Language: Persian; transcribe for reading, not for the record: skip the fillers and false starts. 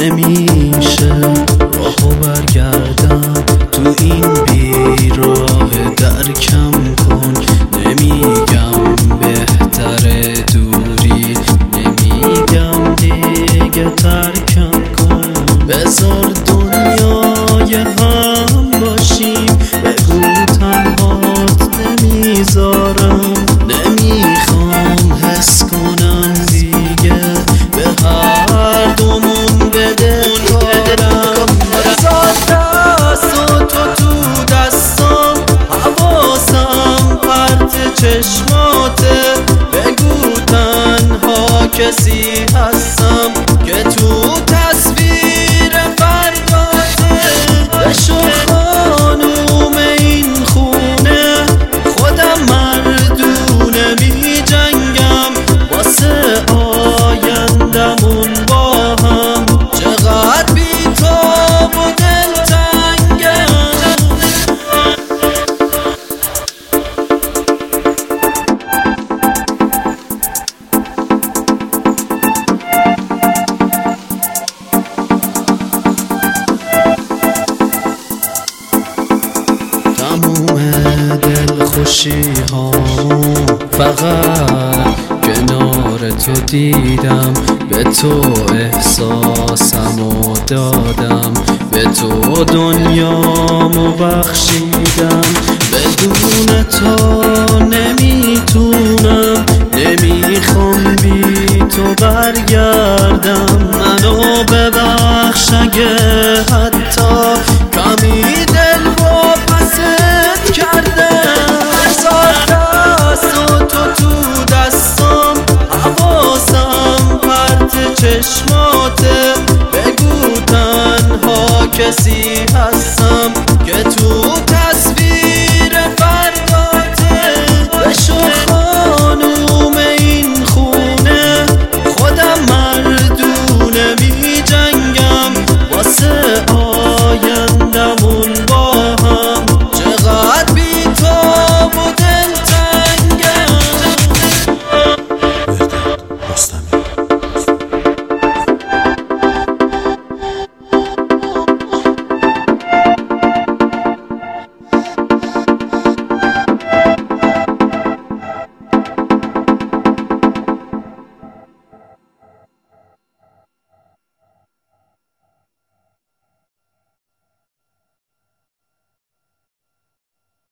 نمیشه راهو برگردم تو این بیراه درکم کن. نمیگم بهتره دوری، نمیگم دیگه ترکم کن. بذار دنیای هم باشیم، بگو تنهات نمیذارم. نمیخوام حس کنم دیگه، به هر دومون بده کارم. بذار دست و تو دستم، حواسم پرت چشماته. بگو تنها کسی هستم که تو تصویر فرداته. بشو خانوم این خونه، خودم مردونه می جنگم واسه آیندمون با هم. چقدر بی تاب و دلتنگم. تموم دلخوشی ها فقط کنار تو دیدم. به تو احساسمو دادم، به تو دنیامو بخشیدم. بدون تو نمیتونم، نمیخوام بی تو برگردم. منو ببخش اگه حتی کمی دل و پست کردم. بذار دست و تو دستم، حواسم پرت چشماته. بگو تنها کسی هستم که تو